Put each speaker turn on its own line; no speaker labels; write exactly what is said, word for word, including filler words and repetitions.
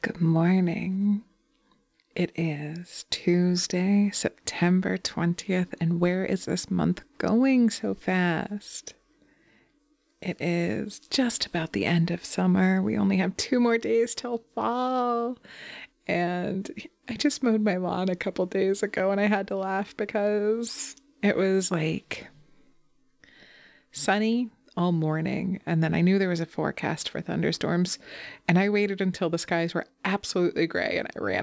Good morning. It is Tuesday, September twentieth, and where is this month going so fast? It is just about the end of summer. We only have two more days till fall. And I just mowed my lawn a couple days ago and I had to laugh because it was like sunny all morning, and then I knew there was a forecast for thunderstorms, and I waited until the skies were absolutely gray and I ran